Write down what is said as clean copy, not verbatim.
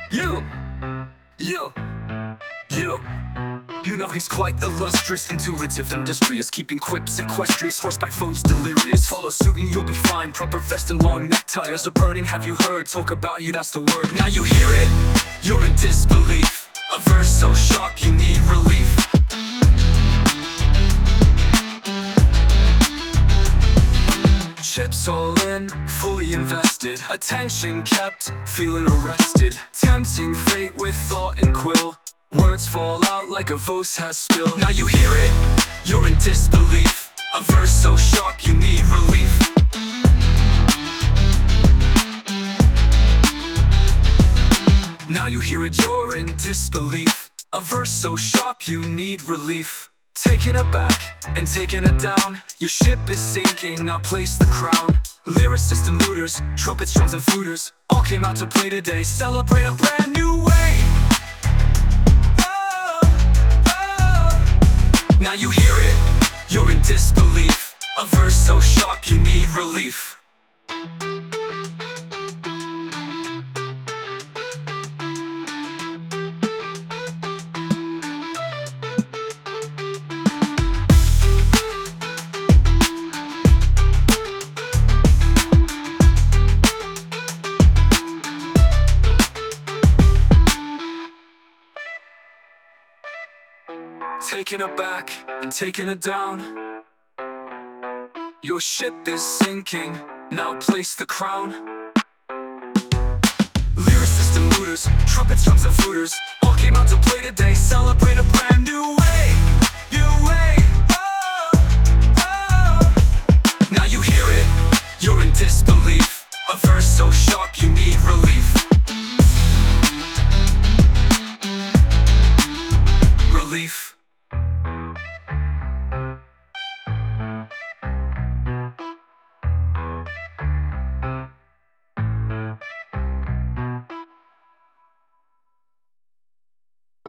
You, you, you. You know he's quite illustrious, intuitive, industrious, keeping quips equestrious, horseback phones delirious. Follow suit and you'll be fine, proper vest and long necktie. As a burning, have you heard? Talk about you, that's the word. Now you hear it, you're in disbelief. A verse so sharp you need relief. Chips all in, fully invested, attention kept, feeling arrested. Tempting fate with thought and quill, words fall out like a vose has spilled. Now you hear it, you're in disbelief. A verse so sharp you need relief. Now you hear it, you're in disbelief. A verse so sharp you need relief. Taking it back and taking it down. Your ship is sinking, now place the crown. Lyricists and looters, trumpets, drums and fluters, all came out to play today. Celebrate a brand new way. Oh, oh. Now you hear it, you're in disbelief. A verse so sharp you need relief. Taking it back and taking it down. Your ship is sinking, now place the crown. Lyricists and looters, trumpets, drums and fluters, all came out to play today. Celebrate a brand new